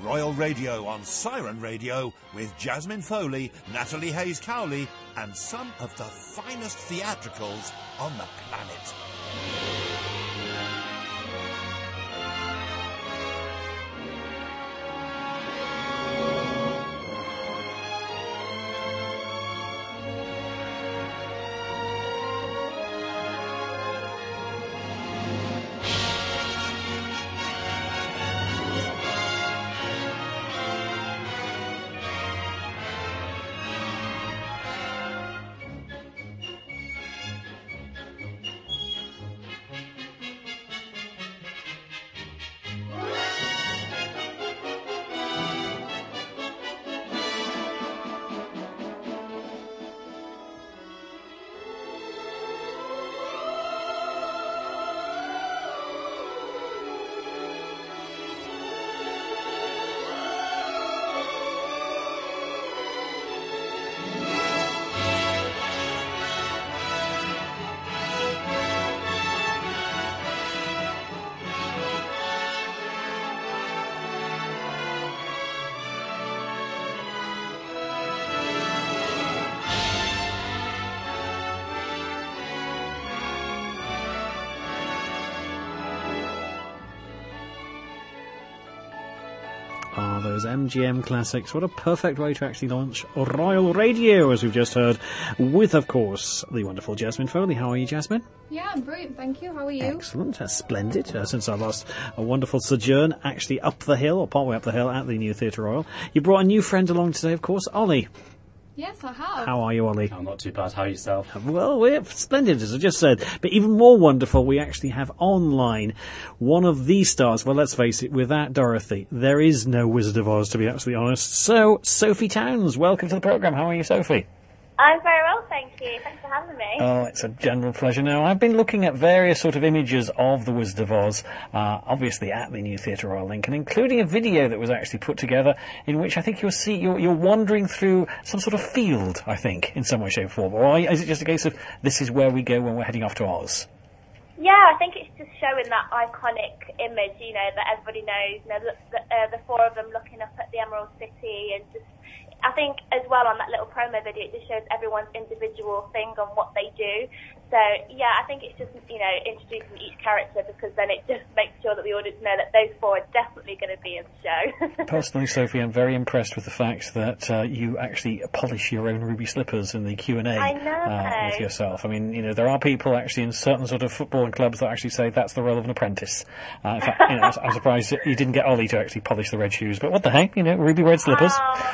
Royal Radio on Siren Radio with Jasmine Foley, Natalie Hayes-Cowley and some of the finest theatricals on the planet. Those MGM classics. What a perfect way to actually launch Royal Radio, as we've just heard, with, of course, the wonderful Jasmine Foley. How are you, Jasmine? Yeah, I'm brilliant, thank you. How are you? Excellent, splendid. Since our last wonderful sojourn, actually up the hill, or partway up the hill, at the new Theatre Royal. You brought a new friend along today, of course, Ollie. Yes, I have. How are you, Ollie? I'm not too bad. How are yourself? Well, we're splendid, as I just said. But even more wonderful, we actually have online one of the stars. Well, let's face it, without Dorothy, there is no Wizard of Oz, to be absolutely honest. So, Sophie Towns, welcome to the programme. How are you, Sophie? I'm very well, thank you. Thanks for having me. Oh, it's a general pleasure. Now, I've been looking at various sort of images of the Wizard of Oz, obviously at the new Theatre Royal Lincoln, including a video that was actually put together in which I think you're wandering through some sort of field, I think, in some way, shape, or form. Or is it just a case of this is where we go when we're heading off to Oz? Yeah, I think it's just showing that iconic image, you know, that everybody knows. You know, the four of them looking up at the Emerald City, and just, I think as well on that little promo video, it just shows everyone's individual thing on what they do. So, yeah, I think it's just, you know, introducing each character, because then it just makes sure that the audience know that those four are definitely going to be in the show. Personally, Sophie, I'm very impressed with the fact that you actually polish your own ruby slippers in the Q&A with yourself. I mean, you know, there are people actually in certain sort of footballing clubs that actually say that's the role of an apprentice. In fact, you know, I'm surprised that you didn't get Ollie to actually polish the red shoes, but what the heck, you know, ruby red slippers.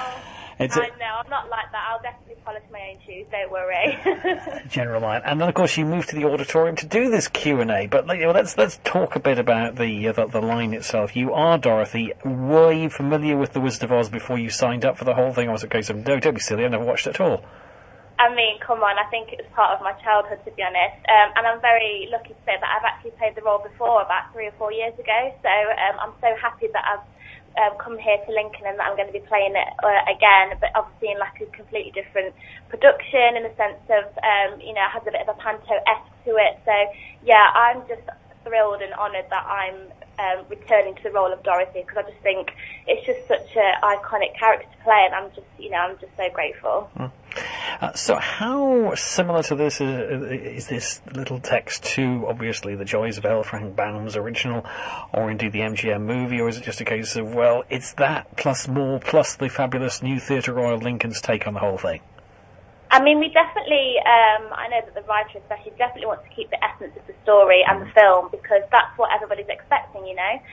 I know, I'm not like that. I'll definitely polish my own shoes, don't worry. General line. And then, of course, you moved to the auditorium to do this Q&A. But you know, let's talk a bit about the line itself. You are Dorothy. Were you familiar with The Wizard of Oz before you signed up for the whole thing? Or was it a case of, no, don't be silly, I never watched it at all? I mean, come on, I think it was part of my childhood, to be honest. And I'm very lucky to say that I've actually played the role before, about 3 or 4 years ago. So I'm so happy that I've come here to Lincoln and that I'm going to be playing it again, but obviously in like a completely different production, in the sense of, you know, it has a bit of a panto-esque to it. So, yeah, I'm just thrilled and honoured that I'm returning to the role of Dorothy, because I just think it's just such an iconic character to play, and I'm just so grateful. So how similar to this is this little text to, obviously, The Joys of L. Frank Baum's original, or indeed the MGM movie, or is it just a case of, well, it's that plus more, plus the fabulous new Theatre Royal Lincoln's take on the whole thing? I mean, we definitely, I know that the writer especially definitely wants to keep the essence of the story and the film, because that's what everybody's expecting, you know.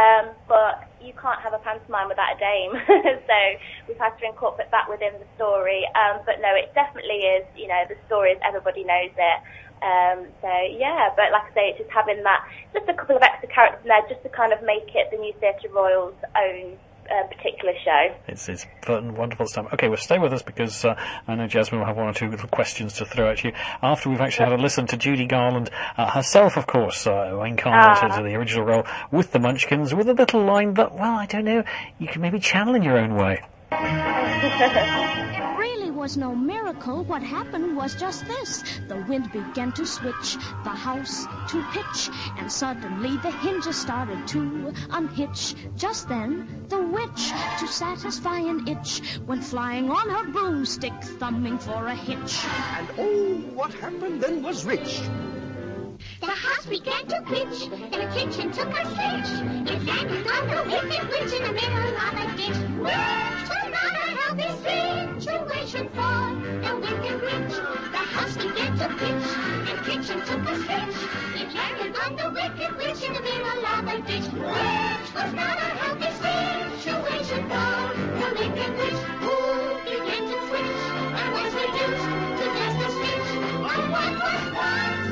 But you can't have a pantomime without a dame. So we've had to incorporate that within the story. But no, it definitely is, you know, the story is, everybody knows it. So yeah, but like I say, it's just having that, just a couple of extra characters in there, just to kind of make it the new Theatre Royal's own particular show. It's fun and wonderful stuff. Okay, well, stay with us, because I know Jasmine will have one or two little questions to throw at you after we've actually had a listen to Judy Garland herself, of course, who incarnated the original role with the Munchkins, with a little line that, well, I don't know, you can maybe channel in your own way. It really was no miracle. What happened was just this. The wind began to switch, the house to pitch, and suddenly the hinges started to unhitch. Just then, the witch, to satisfy an itch, went flying on her broomstick, thumbing for a hitch. And oh, what happened then was rich. The house began to pitch, and the kitchen took a stitch. It landed on the wicked witch in the middle of a ditch. Which was not a healthy situation for the wicked witch. The house began to pitch, and the kitchen took a stitch. It landed on the wicked witch in the middle of a ditch. Which was not a healthy situation for the wicked witch, who began to twitch and was reduced to just a stitch of what was once.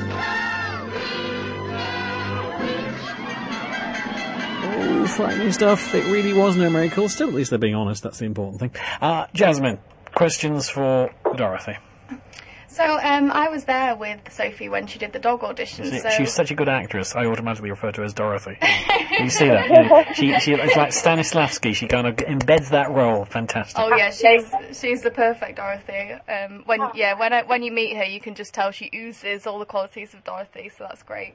Oh, frightening stuff. It really was no miracle. Still, at least they're being honest. That's the important thing. Jasmine, questions for Dorothy? So, I was there with Sophie when she did the dog audition. She's such a good actress, I automatically refer to her as Dorothy. You see that? You know, it's like Stanislavski. She kind of embeds that role. Fantastic. Oh yeah, she's the perfect Dorothy. When you meet her, you can just tell she oozes all the qualities of Dorothy. So that's great.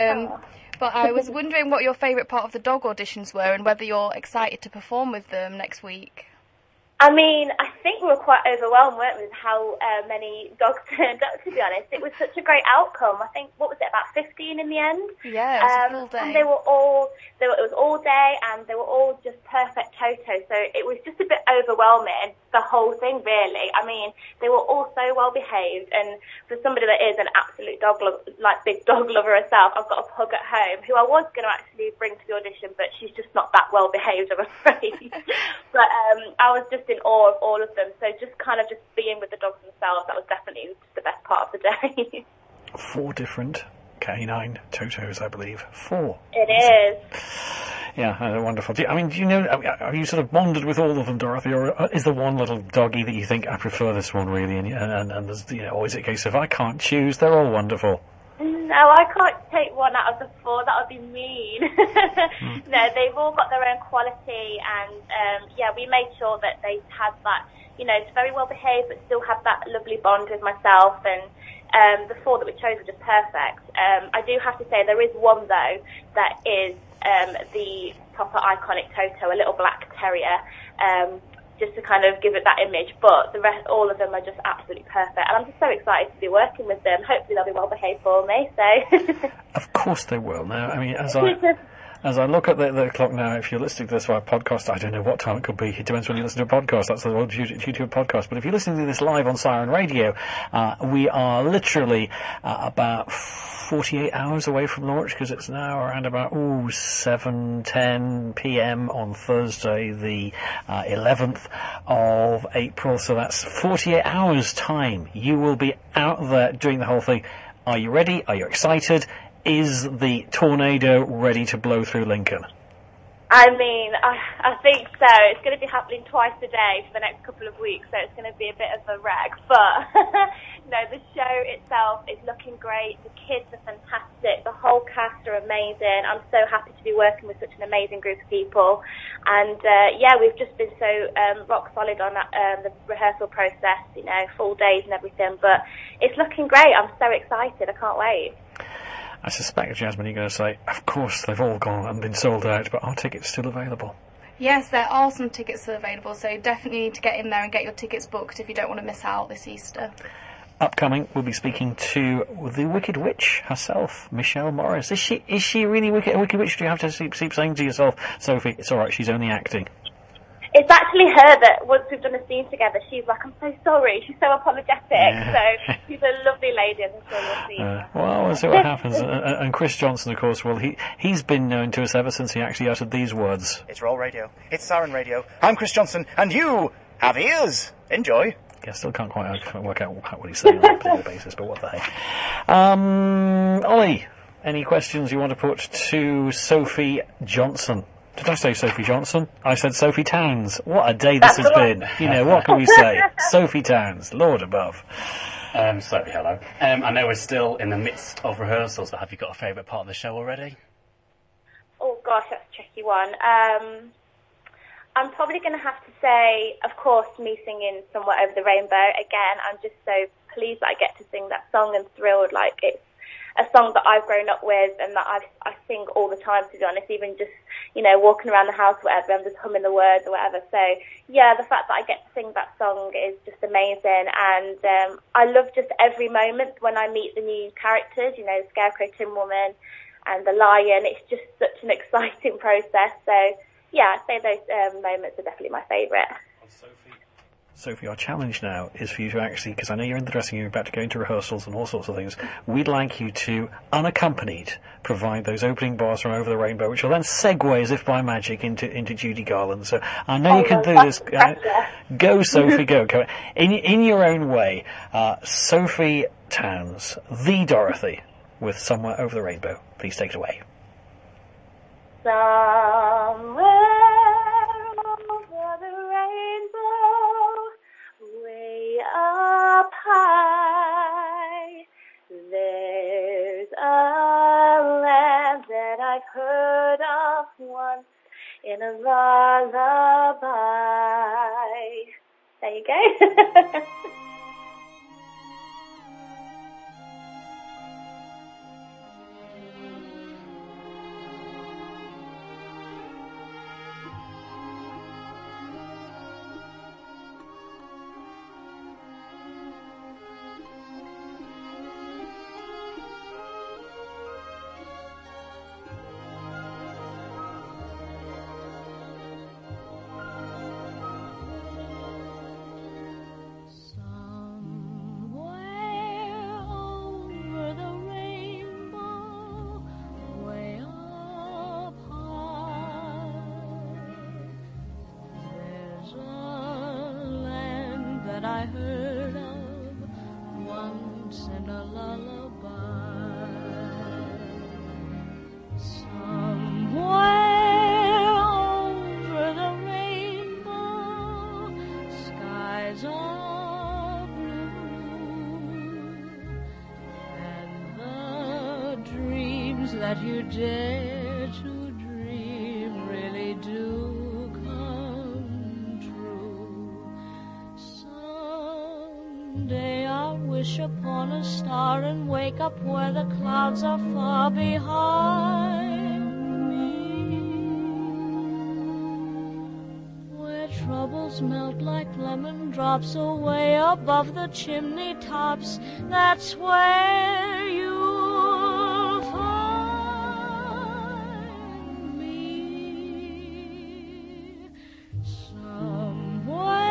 But I was wondering what your favourite part of the dog auditions were, and whether you're excited to perform with them next week. I mean, I think we were quite overwhelmed, weren't we, with how many dogs turned up, to be honest. It was such a great outcome. I think, what was it, about 15 in the end? Yeah, it was a full day. And it was all day, and they were all just perfect Toto, so it was just a bit overwhelming, the whole thing, really. I mean, they were all so well behaved, and for somebody that is an absolute big dog lover herself, I've got a pug at home, who I was going to actually bring to the audition, but she's just not that well behaved, I'm afraid. But I was just in awe of all of them, so just being with the dogs themselves, that was definitely just the best part of the day. 4 different canine Totos, I believe. 4. It is. Yeah, wonderful. Do you know, have you sort of bonded with all of them, Dorothy, or is there one little doggy that you think, I prefer this one really, and there's, or is it a case of I can't choose, they're all wonderful? No, I can't take one out of the 4. That would be mean. No, they've all got their own quality, and we made sure that they had that, it's very well behaved, but still have that lovely bond with myself. And the 4 that we chose were just perfect. I do have to say there is one though that is the proper iconic Toto, a little black terrier. Just to kind of give it that image, but the rest, all of them are just absolutely perfect, and I'm just so excited to be working with them. Hopefully they'll be well behaved for me, so. Of course they will. Now, I mean, as I look at the clock now, if you're listening to this via podcast, I don't know what time it could be. It depends when you listen to a podcast. That's the old YouTube podcast. But if you're listening to this live on Siren Radio, we are literally about 48 hours away from launch, because it's now around about 7:10 p.m. on Thursday, the 11th of April. So that's 48 hours time. You will be out there doing the whole thing. Are you ready? Are you excited? Is the tornado ready to blow through Lincoln? I mean, I think so. It's going to be happening twice a day for the next couple of weeks, so it's going to be a bit of a wreck. But, no, the show itself is looking great. The kids are fantastic. The whole cast are amazing. I'm so happy to be working with such an amazing group of people. And, we've just been so rock solid on that, the rehearsal process, full days and everything. But it's looking great. I'm so excited. I can't wait. I suspect, Jasmine, you're going to say, of course, they've all gone and been sold out, but are tickets still available? Yes, there are some tickets still available, so definitely need to get in there and get your tickets booked if you don't want to miss out this Easter. Upcoming, we'll be speaking to the Wicked Witch herself, Michelle Morris. Is she really a Wicked Witch? Do you have to keep saying to yourself, Sophie, it's all right, she's only acting? It's actually her that, once we've done a scene together, she's like, I'm so sorry, she's so apologetic. Yeah. So she's a lovely lady, and I'm sure you'll see. Well, we'll see what happens. And Chris Johnson, of course, well, he's been known to us ever since he actually uttered these words. It's Roll Radio. It's Siren Radio. I'm Chris Johnson, and you have ears. Enjoy. I still can't quite work out what he's saying on a particular basis, but what the heck. Ollie, any questions you want to put to Sophie Johnson? Did I say Sophie Johnson? I said Sophie Towns. What a day this has been. What can we say? Sophie Towns, Lord above. Sophie, hello. I know we're still in the midst of rehearsals, but have you got a favourite part of the show already? Oh gosh, that's a tricky one. I'm probably going to have to say, of course, me singing Somewhere Over the Rainbow. Again, I'm just so pleased that I get to sing that song and thrilled. Like, it's a song that I've grown up with and that I sing all the time, to be honest, even just, you know, walking around the house or whatever, I'm just humming the words or whatever. So, yeah, the fact that I get to sing that song is just amazing. And I love just every moment when I meet the new characters, you know, Scarecrow, Tin Woman and the Lion. It's just such an exciting process. So, yeah, I'd say those moments are definitely my favourite. Sophie, our challenge now is for you to actually, because I know you're in the dressing room about to go into rehearsals and all sorts of things, we'd like you to, unaccompanied, provide those opening bars from Over the Rainbow, which will then segue as if by magic into Judy Garland. So I know you can do this. Go, Sophie, go. In your own way, Sophie Towns, the Dorothy, with Somewhere Over the Rainbow. Please take it away. Somewhere over the rainbow, way up high, there's a land that I've heard of once in a lullaby. There you go. I heard of once in a lullaby. Somewhere over the rainbow, skies are blue, and the dreams that you dare to dream really do come true. Someday I'll wish upon a star and wake up where the clouds are far behind me, where troubles melt like lemon drops away above the chimney tops. That's where you'll find me. Somewhere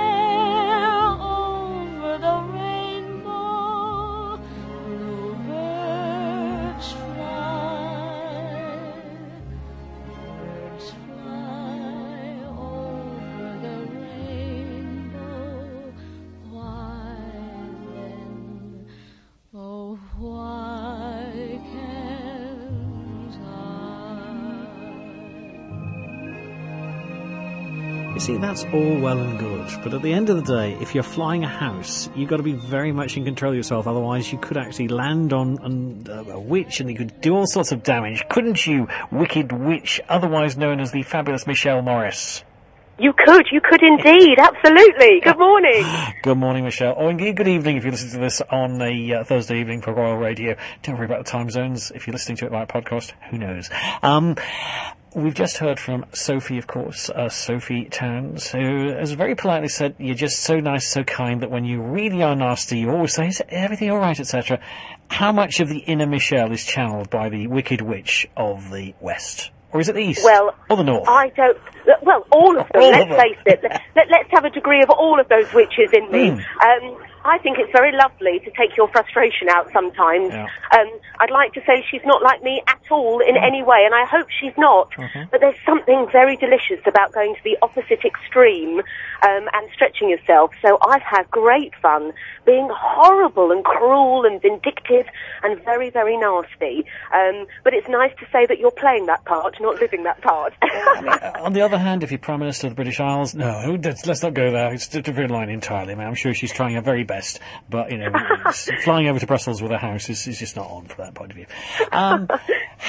over the rainbow, bluebirds fly. Birds fly over the rainbow. Why then, oh why can't I? You see, that's all well and good, but at the end of the day, if you're flying a house, you've got to be very much in control of yourself, otherwise you could actually land on a witch and you could do all sorts of damage, couldn't you, wicked witch, otherwise known as the fabulous Michelle Morris? You could indeed, absolutely. Good morning. Good morning, Michelle. Or indeed, good evening if you listen to this on a Thursday evening for Royal Radio. Don't worry about the time zones. If you're listening to it by a podcast, who knows? We've just heard from Sophie, of course, Sophie Towns, who has very politely said, you're just so nice, so kind, that when you really are nasty, you always say, is everything all right, etc. How much of the inner Michelle is channeled by the Wicked Witch of the West? Or is it the East? Well, or the North? I don't... Well, all of them, let's face it. Let's have a degree of all of those witches in me. I think it's very lovely to take your frustration out sometimes. Yeah. I'd like to say she's not like me at all in any way, and I hope she's not. But there's something very delicious about going to the opposite extreme and stretching yourself. So I've had great fun being horrible and cruel and vindictive and very, very nasty. But it's nice to say that you're playing that part, not living that part. I mean, on the other hand, if you're Prime Minister of the British Isles, no, let's not go there. It's a different line entirely. I mean, I'm sure she's trying her very best, but, you know, flying over to Brussels with a house is just not on from that point of view.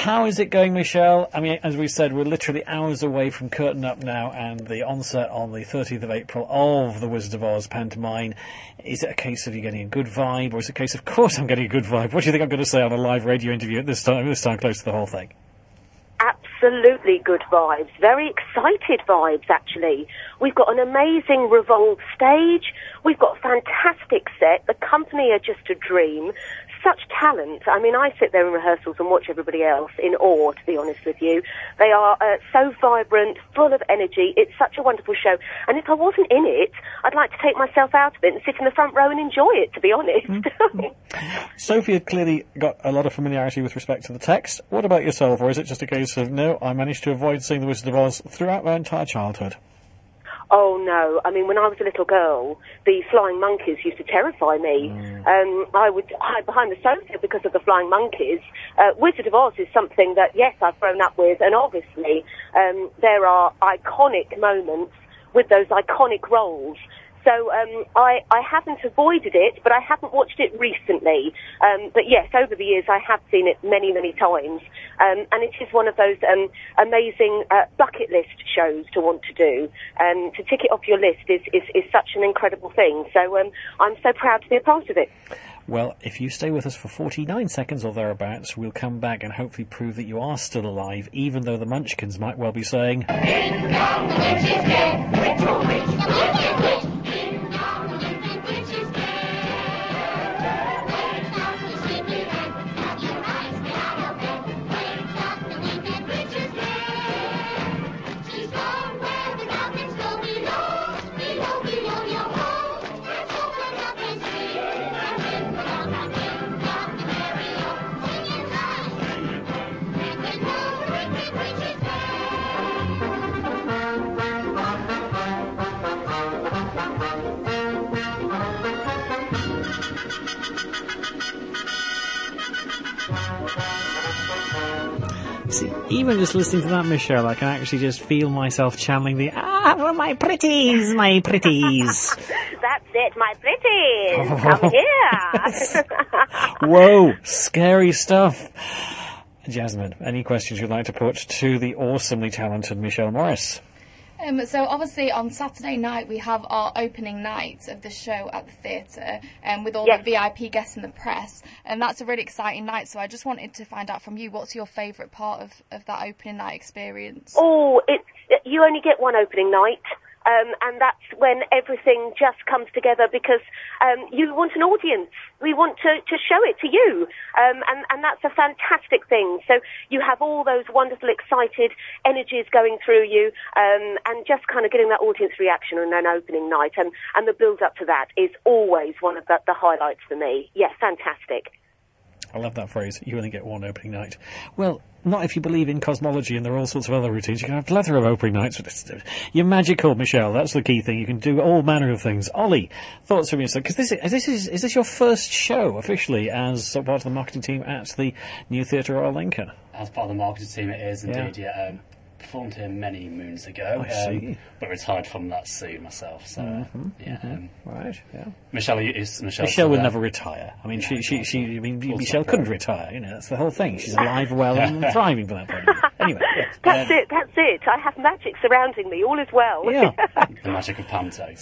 How is it going, Michelle? I mean, as we said, we're literally hours away from Curtain Up now and the onset on the 30th of April of the Wizard of Oz pantomime. Is it a case of you getting a good vibe, or is it a case of course I'm getting a good vibe? What do you think I'm going to say on a live radio interview at this time close to the whole thing? Absolutely good vibes. Very excited vibes, actually. We've got an amazing Revolve stage. We've got a fantastic set. The company are just a dream. Such talent. I mean, I sit there in rehearsals and watch everybody else in awe, to be honest with you. They are so vibrant, full of energy. It's such a wonderful show. And if I wasn't in it, I'd like to take myself out of it and sit in the front row and enjoy it, to be honest. Sophie had clearly got a lot of familiarity with respect to the text. What about yourself? Or is it just a case of, no, I managed to avoid seeing The Wizard of Oz throughout my entire childhood? Oh, no. I mean, when I was a little girl, the flying monkeys used to terrify me. I would hide behind the sofa because of the flying monkeys. Wizard of Oz is something that, yes, I've grown up with, and obviously there are iconic moments with those iconic roles. So I haven't avoided it, but I haven't watched it recently. But yes, over the years I have seen it many, many times. And it is one of those amazing bucket list shows to want to do. To tick it off your list is such an incredible thing. So I'm so proud to be a part of it. Well, if you stay with us for 49 seconds or thereabouts, we'll come back and hopefully prove that you are still alive, even though the Munchkins might well be saying... In come the witch's dead, witch or witch, the wicked witch. In come the wicked witch's dead. Wake up the sleepy head, have your eyes get out of bed. Wake up the wicked witch's dead. She's gone where the mountains go below, below, below your home. Let's open up and see. See, even just listening to that, Michelle, I can actually just feel myself channeling the my pretties, my pretties. That's it, my pretties. Come here. Whoa, scary stuff. Jasmine, any questions you'd like to put to the awesomely talented Michelle Morris? So obviously on Saturday night we have our opening night of the show at the theatre with all the VIP guests and the press, and that's a really exciting night. So I just wanted to find out from you, what's your favourite part of that opening night experience? Oh, you only get one opening night. And that's when everything just comes together, because you want an audience. We want to show it to you. And that's a fantastic thing. So you have all those wonderful, excited energies going through you, and just kind of getting that audience reaction on an opening night. And the build-up to that is always one of the highlights for me. Yes, fantastic. I love that phrase, you only get one opening night. Well, not if you believe in cosmology and there are all sorts of other routines. You can have a plethora of opening nights. You're magical, Michelle. That's the key thing. You can do all manner of things. Ollie, thoughts from yourself? Because is this your first show officially as part of the marketing team at the New Theatre Royal Lincoln? As part of the marketing team, it is indeed, yeah. Performed here many moons ago, but retired from that soon myself. So, right, yeah. Michelle would never retire. I mean, Michelle couldn't retire. You know, that's the whole thing. She's alive, well, and thriving from that point of view. Anyway, that's it. I have magic surrounding me. All is well. Yeah, the magic of Panto.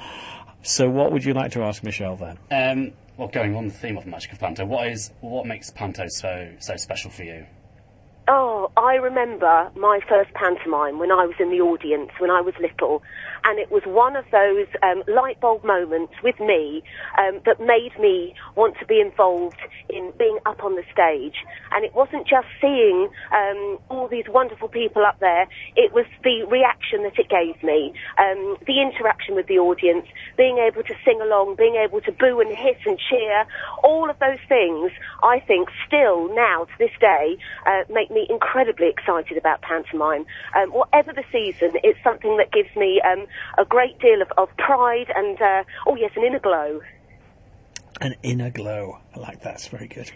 So, what would you like to ask Michelle then? Well, going on the theme of the magic of Panto, what makes Panto so special for you? Oh, I remember my first pantomime when I was in the audience, when I was little, and it was one of those light bulb moments with me that made me want to be involved in being up on the stage. And it wasn't just seeing all these wonderful people up there, it was the reaction that it gave me, the interaction with the audience, being able to sing along, being able to boo and hiss and cheer, all of those things, I think, still now, to this day, make me incredibly excited about pantomime. Whatever the season, it's something that gives me a great deal of pride and, an inner glow. An inner glow. I like that. It's very good.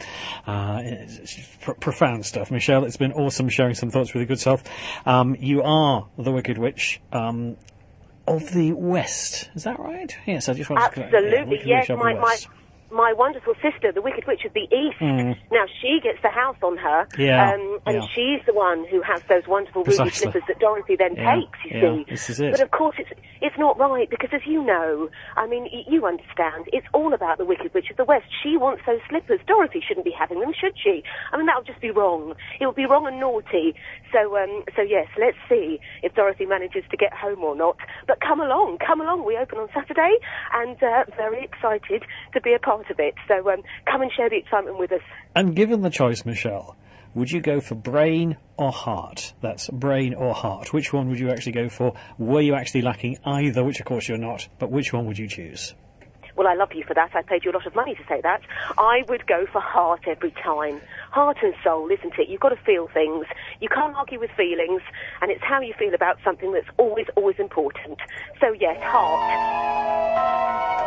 It's profound stuff. Michelle, it's been awesome sharing some thoughts with your good self. You are the Wicked Witch of the West. Is that right? Yes, I just wanted to... Absolutely, yes. my wonderful sister, the Wicked Witch of the East. Now, she gets the house on her, and she's the one who has those wonderful ruby slippers that Dorothy then takes, you see. This is it. But of course, it's not right, because as you know, I mean, you understand, it's all about the Wicked Witch of the West. She wants those slippers. Dorothy shouldn't be having them, should she? I mean, that would just be wrong. It would be wrong and naughty. So yes, let's see if Dorothy manages to get home or not. But come along. We open on Saturday, and very excited to be a part of it. So come and share the excitement with us. And given the choice, Michelle, would you go for brain or heart? That's brain or heart. Which one would you actually go for? Were you actually lacking either, which of course you're not, but which one would you choose? Well, I love you for that. I paid you a lot of money to say that. I would go for heart every time. Heart and soul, isn't it? You've got to feel things. You can't argue with feelings, and it's how you feel about something that's always, always important. So, yes, heart.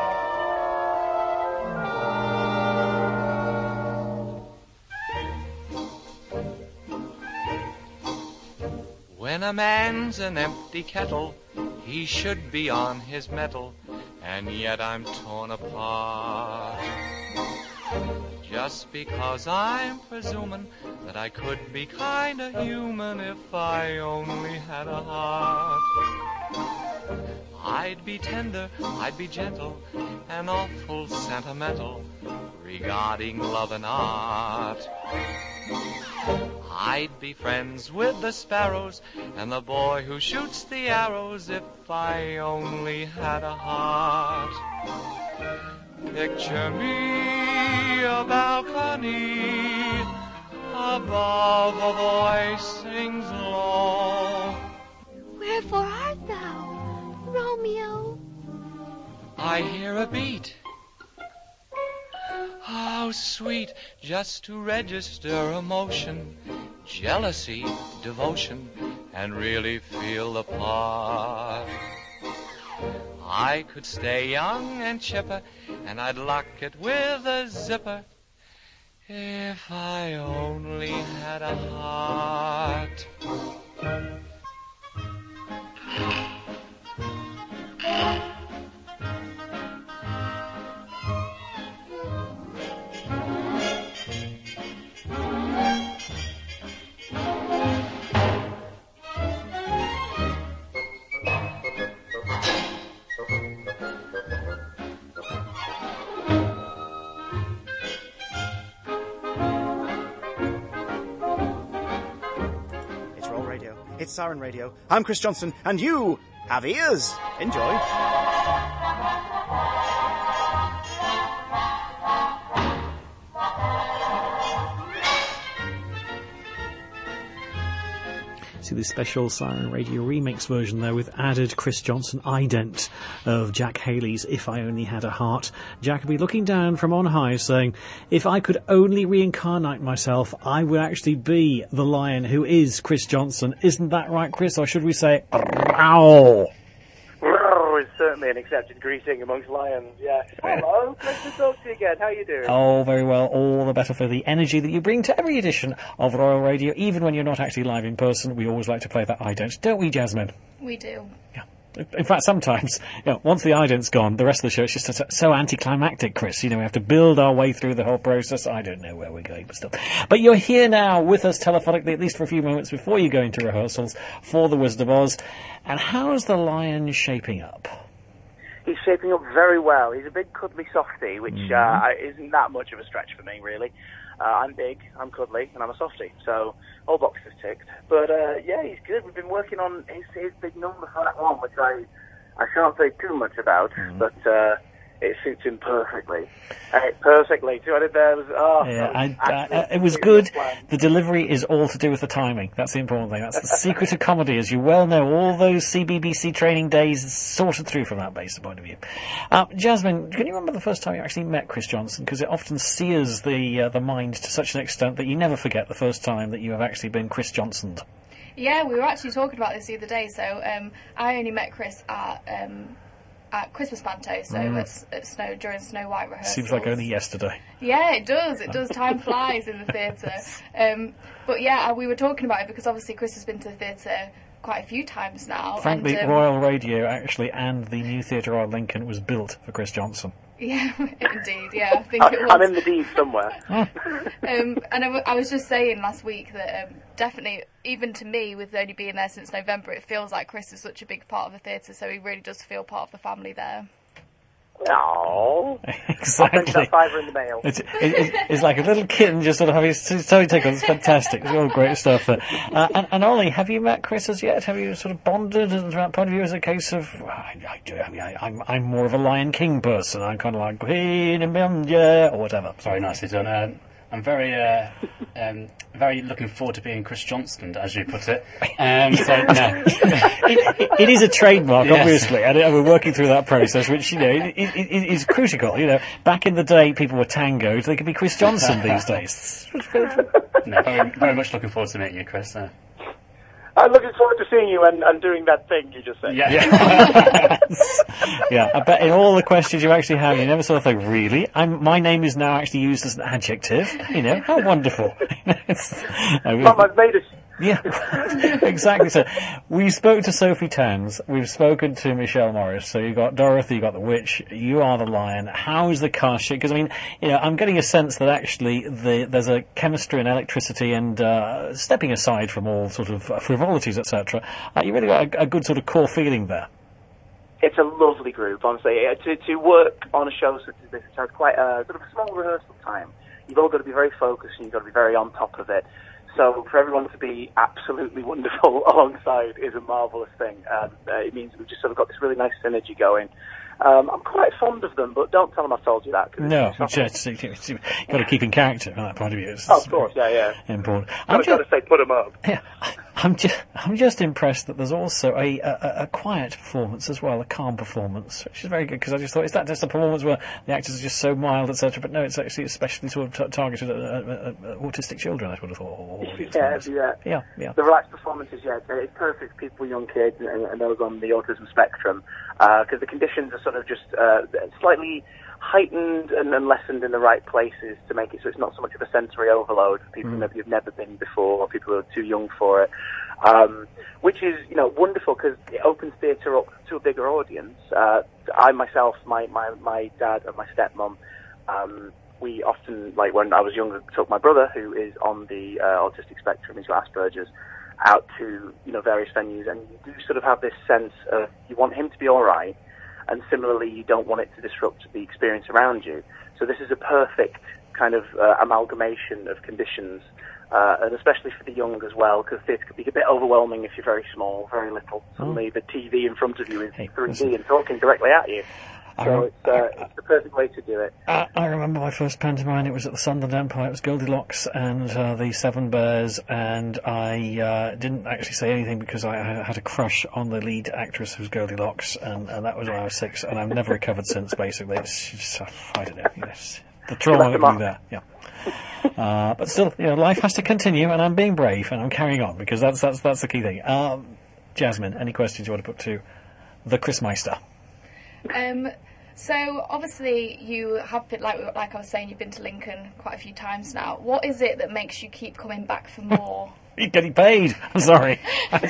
When a man's an empty kettle, he should be on his mettle, and yet I'm torn apart. Just because I'm presuming that I could be kinda human if I only had a heart. I'd be tender, I'd be gentle, and awful sentimental regarding love and art. I'd be friends with the sparrows and the boy who shoots the arrows if I only had a heart. Picture me a balcony, above a voice sings low. Wherefore art thou, Romeo? I hear a beat. How sweet just to register emotion, jealousy, devotion, and really feel the part. I could stay young and chipper, and I'd lock it with a zipper if I only had a heart. It's Siren Radio. I'm Chris Johnson, and you have ears. Enjoy. See the special Siren Radio remix version there with added Chris Johnson ident of Jack Haley's If I Only Had a Heart. Jack would be looking down from on high saying, if I could only reincarnate myself, I would actually be the lion who is Chris Johnson. Isn't that right, Chris? Or should we say, row? Row is certainly an accepted greeting amongst lions, yes. Hello, great to talk to you again. How are you doing? Oh, very well. All the better for the energy that you bring to every edition of Royal Radio. Even when you're not actually live in person, we always like to play that ident, don't we, Jasmine? We do. Yeah. In fact, sometimes, once the ident's gone, the rest of the show is just so anticlimactic, Chris. We have to build our way through the whole process. I don't know where we're going, but still. But you're here now with us telephonically, at least for a few moments before you go into rehearsals for The Wizard of Oz. And how's the lion shaping up? He's shaping up very well. He's a big cuddly softie, which isn't that much of a stretch for me, really. I'm big, I'm cuddly, and I'm a softie, so all boxes ticked. But yeah, he's good. We've been working on his big number for that one, which I shan't say too much about, but it suits him perfectly. Perfectly. See what I did there? It was good. The delivery is all to do with the timing. That's the important thing. That's the secret of comedy, as you well know. All those CBBC training days sorted through from that basic point of view. Jasmine, can you remember the first time you actually met Chris Johnson? Because it often sears the mind to such an extent that you never forget the first time that you have actually been Chris Johnsoned. Yeah, we were actually talking about this the other day. So I only met Chris at Christmas Panto, so at during Snow White rehearsals. Seems like only yesterday. Yeah, it does. It does. Time flies in the theatre. But yeah, we were talking about it because obviously Chris has been to the theatre quite a few times now. Frankly, Royal Radio actually and the new Theatre Royal Lincoln was built for Chris Johnson. Yeah, indeed. Yeah, I think it was. I'm in the deed somewhere. And I was just saying last week that definitely, even to me, with only being there since November, it feels like Chris is such a big part of the theatre, so he really does feel part of the family there. No. Exactly. I'll send that fiver in the mail. It's like a little kitten just sort of having his toe tickled. It's fantastic. It's all great stuff there. And Ollie, have you met Chris as yet? Have you sort of bonded? And from that point of view, is it a case of I'm more of a Lion King person. I'm kind of like Queen and or whatever. Very nicely done. I'm very looking forward to being Chris Johnston, as you put it. So, no. It is a trademark, Yes. obviously, and we're working through that process, which, it is critical. Back in the day, people were tangoed. They could be Chris Johnson these days. No, very much looking forward to meeting you, Chris. I'm looking forward to seeing you and doing that thing you just said. Yeah. Yeah, I bet in all the questions you actually have, you never sort of think, really? My name is now actually used as an adjective. How wonderful. Mum, I've made a... Yeah, exactly. So we spoke to Sophie Towns, we've spoken to Michelle Morris, so you've got Dorothy, you've got the witch, you are the lion. How is the cast? Because, I'm getting a sense that actually there's a chemistry and electricity and stepping aside from all sort of frivolities, etc., you really got a good sort of core feeling there. It's a lovely group, honestly. To work on a show such as this, it has quite a sort of a small rehearsal time. You've all got to be very focused and you've got to be very on top of it. So for everyone to be absolutely wonderful alongside is a marvellous thing. It means we've just sort of got this really nice synergy going. I'm quite fond of them, but don't tell them I told you that. No, you've got to keep in character from that point of view. It's of course, yeah. Important. I've got to say, put them up. Yeah, I'm just impressed that there's also a quiet performance as well, a calm performance, which is very good, because I just thought, is that just a performance where the actors are just so mild, etc.? But no, it's actually especially sort of targeted at autistic children, I would have thought. Yeah. Yeah. The relaxed performances, it's perfect for people, young kids, and those on the autism spectrum, because the conditions are sort of just slightly heightened and lessened in the right places to make it so it's not so much of a sensory overload for people who maybe have never been before or people who are too young for it, which is wonderful because it opens theatre up to a bigger audience. I myself, my dad and my stepmom, we often, like when I was younger, took my brother, who is on the autistic spectrum, he's got Asperger's, out to various venues, and you do sort of have this sense of you want him to be all right, and similarly you don't want it to disrupt the experience around you. So this is a perfect kind of amalgamation of conditions, and especially for the young as well, because theatre could be a bit overwhelming if you're very small, very little. Suddenly the TV in front of you is 3D and talking directly at you. So it's the perfect way to do it. I remember my first pantomime. It was at the Sunderland Empire. It was Goldilocks and the Seven Bears, and I didn't actually say anything because I had a crush on the lead actress who's Goldilocks, and that was when I was 6, and I've never recovered since. Basically, it's just, I don't know. The trauma of being there. Yeah. But still, life has to continue, and I'm being brave, and I'm carrying on because that's the key thing. Jasmine, any questions you want to put to the Chris Meister? So obviously you have been, like I was saying, you've been to Lincoln quite a few times now. What is it that makes you keep coming back for more? You're getting paid. I'm sorry.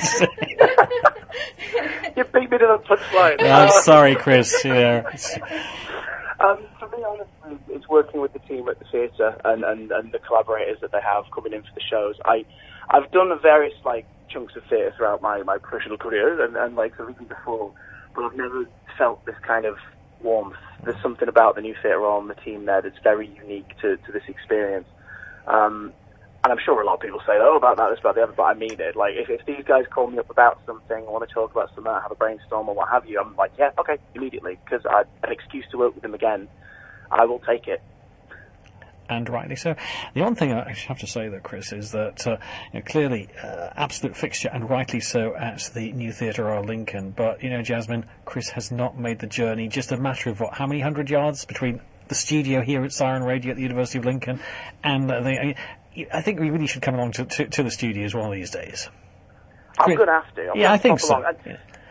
You beat me to the punchline. I'm sorry, Chris. Yeah. For me, honestly, it's working with the team at the theatre and the collaborators that they have coming in for the shows. I've done various chunks of theatre throughout my professional career and even before, but I've never felt this kind of warmth. There's something about the New Theatre Royal and the team there that's very unique to this experience. And I'm sure a lot of people say, about that, this, about the other, but I mean it. If these guys call me up about something, I want to talk about something, have a brainstorm or what have you, I'm like, yeah, okay, immediately, because I have an excuse to work with them again. I will take it. And rightly so. The one thing I have to say, though, Chris, is that clearly absolute fixture, and rightly so, at the New Theatre Royal Lincoln. But, Jasmine, Chris has not made the journey. Just a matter of, how many 100 yards between the studio here at Siren Radio at the University of Lincoln and I think we really should come along to the studios one of these days. I'm going to have to. I think so.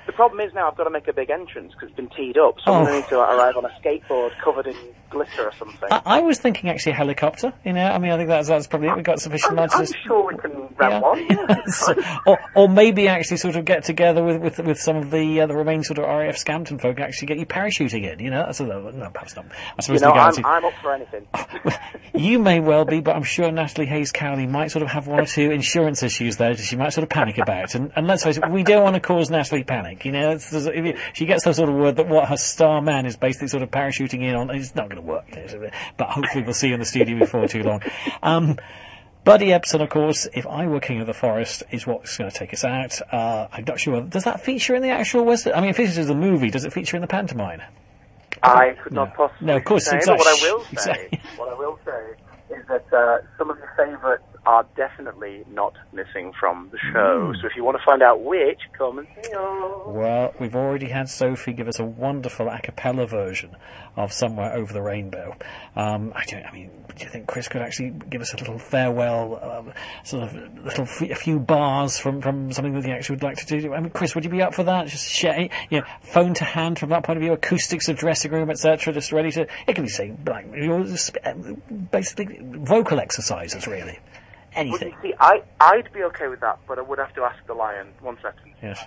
The problem is now I've got to make a big entrance because it's been teed up, so I'm going to need to arrive on a skateboard covered in glitter or something. I was thinking actually a helicopter, you know, I mean, I think that's probably it. We've got sufficient light. I'm sure we can rent one. or maybe actually sort of get together with some of the remaining sort of RAF Scampton folk, actually get you parachuting in, you know. No, perhaps not. I suppose I'm up for anything. You may well be, but I'm sure Natalie Hayes Cowley might sort of have one or two insurance issues there that she might sort of panic about. And let's face it, we don't want to cause Natalie panic, you know. If she gets the sort of word that what her star man is basically sort of parachuting in on, it's not going to work. You know, but hopefully we'll see you in the studio before too long. Buddy Ebsen, of course, If I Were King of the Forest, is what's going to take us out. I'm not sure. Does that feature in the actual West? I mean, if this is the movie, does it feature in the pantomime? I could not possibly. No, of course. Say, exactly. What I will say is that some of your favourites are definitely not missing from the show. So if you want to find out which, come and see us. Well, we've already had Sophie give us a wonderful a cappella version of Somewhere Over the Rainbow. Do you think Chris could actually give us a little farewell, a few bars from something that he actually would like to do? I mean, Chris, would you be up for that? Just share, phone to hand from that point of view, acoustics of dressing room, etc., just ready to. It can be saying basically vocal exercises, really. Anything. Well, you see, I'd be okay with that, but I would have to ask the lion. 1 second. Yes.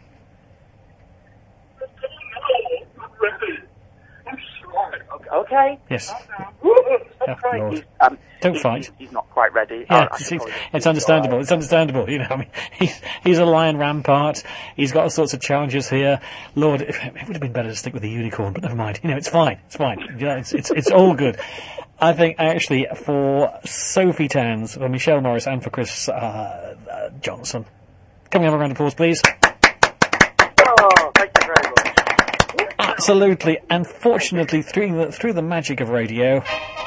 Okay. Yes. Don't fight. He's not quite ready. Yeah, it's understandable. It's understandable. You know, I mean, he's a lion rampart. He's got all sorts of challenges here. Lord, it would have been better to stick with the unicorn, but never mind. You know, it's fine. It's fine. You know, it's all good. I think actually for Sophie Towns, for Michelle Morris, and for Chris Johnson, can we have a round of applause, please? Oh, thank you very much. Absolutely, and fortunately, through the magic of radio.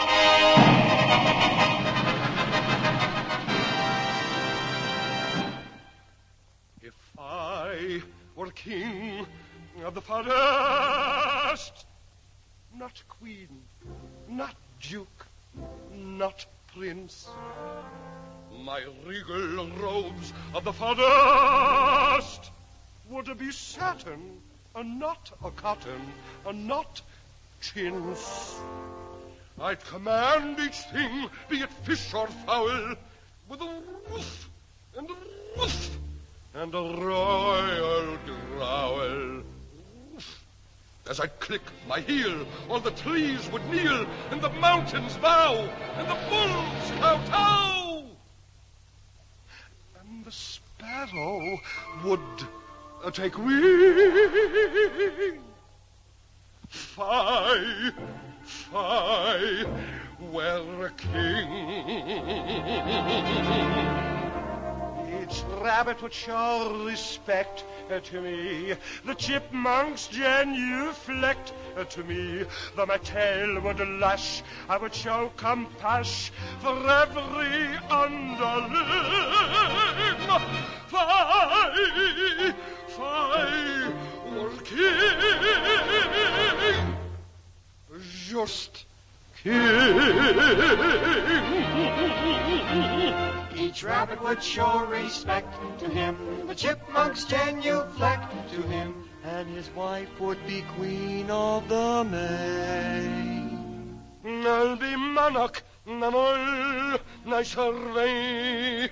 If I were king of the forest, not queen, not duke, not prince, my regal robes of the forest would be satin, and not a cotton, and not chintz. I'd command each thing, be it fish or fowl, with a woof and a woof and a royal growl. As I'd click my heel, all the trees would kneel, and the mountains bow, and the bulls kowtow. And the sparrow would take wing. Fie, fie, were a king. Each rabbit would show respect to me, the chipmunks genuflect to me, the mattel would lash, I would show compassion for every underling. Fie, fie, were king, just Each rabbit would show respect to him, the chipmunks genuflect to him, and his wife would be queen of the May. I'll be monarch, namol, na survey.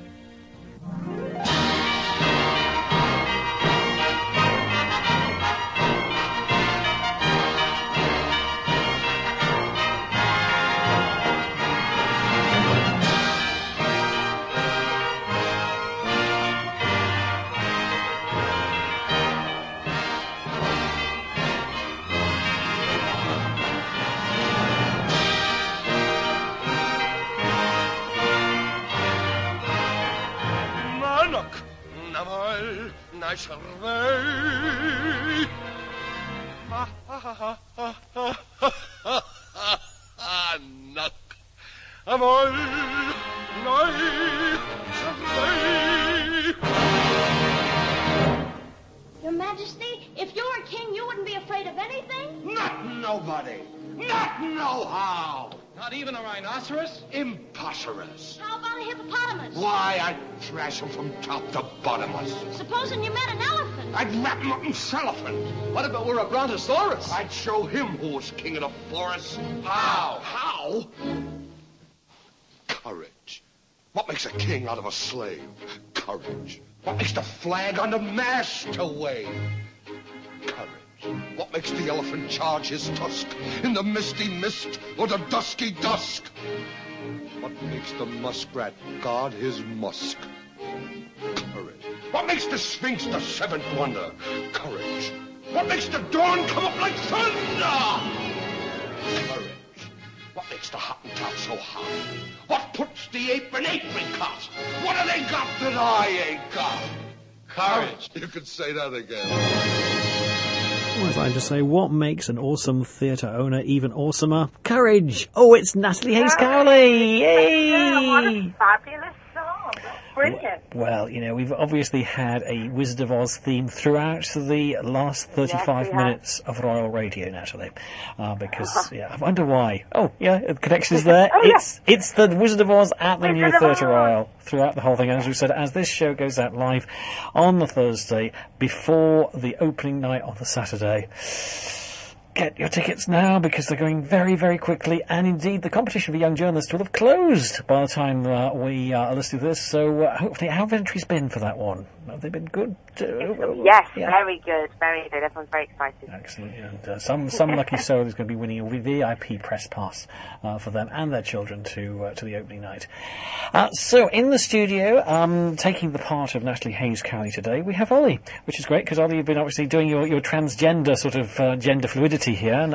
I survey. Ha ha ha ha ha ha ha knock. Am I survey. Your Majesty, if you were king, you wouldn't be afraid of anything? Not nobody. Not no how. Not even a rhinoceros? Imposterous. How about a hippopotamus? Why, I'd thrash him from top to bottomless. Supposing you met an elephant? I'd wrap him up in cellophane. What if it were a brontosaurus? I'd show him who was king of the forest. How? How? Courage. What makes a king out of a slave? Courage. What makes the flag on the mast to wave? Courage. What makes the elephant charge his tusk in the misty mist or the dusky dusk? What makes the muskrat guard his musk? Courage. What makes the sphinx the seventh wonder? Courage. What makes the dawn come up like thunder? Courage. What makes the Hottentot so hot? What puts the ape in apricot? What have they got that I ain't got? Courage. You could say that again. Or as I just say, what makes an awesome theatre owner even awesomer? Courage! Oh, it's Natalie Hayes Cowley! Yay! What a fabulous song. Brilliant. Well, you know, we've obviously had a Wizard of Oz theme throughout the last 35 minutes of Royal Radio, Natalie. Because, I wonder why. Oh, yeah, the connection's there. It's the Wizard of Oz at the New Theatre Royal throughout the whole thing. And as we said, as this show goes out live on the Thursday before the opening night on the Saturday, get your tickets now because they're going very, very quickly. And indeed, the competition for young journalists will have closed by the time we are listening to this. So hopefully, how have entries been for that one? Have they been good? Yes, very good, very good. Everyone's very excited. Excellent. And some lucky soul is going to be winning a VIP press pass for them and their children to the opening night. So in the studio, taking the part of Natalie Hayes Cowley today, we have Ollie, which is great because Ollie, you've been obviously doing your transgender sort of gender fluidity here, and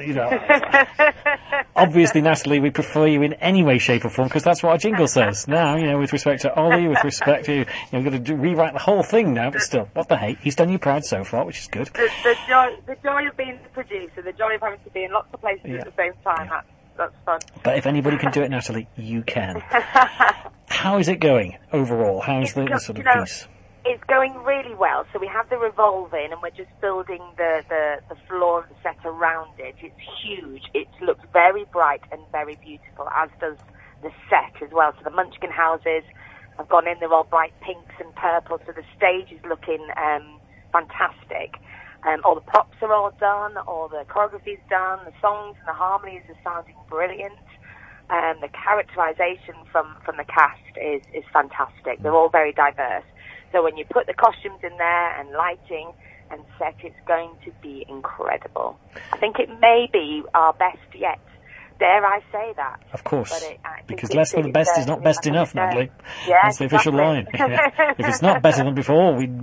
obviously, Natalie, we prefer you in any way, shape, or form because that's what our jingle says. Now, with respect to Ollie, with respect to we've got to rewrite the whole thing now, but still, what the hey? He's done you proud so far, which is good. The joy of being the producer, the joy of having to be in lots of places at the same time. That's fun. But if anybody can do it, Natalie, you can. How is it going overall? How's the sort of piece? It's going really well. So we have the revolving, and we're just building the floor of the set around it. It's huge. It looks very bright and very beautiful, as does the set as well. So the Munchkin houses have gone in. They're all bright pinks and purple. So the stage is looking fantastic. All the props are all done. All the choreography's done. The songs and the harmonies are sounding brilliant. The characterization from the cast is fantastic. They're all very diverse. So when you put the costumes in there and lighting and set, it's going to be incredible. I think it may be our best yet. Dare I say that? Of course, because less than the best is not best enough, Natalie. Yeah, that's the official line. If it's not better than before, it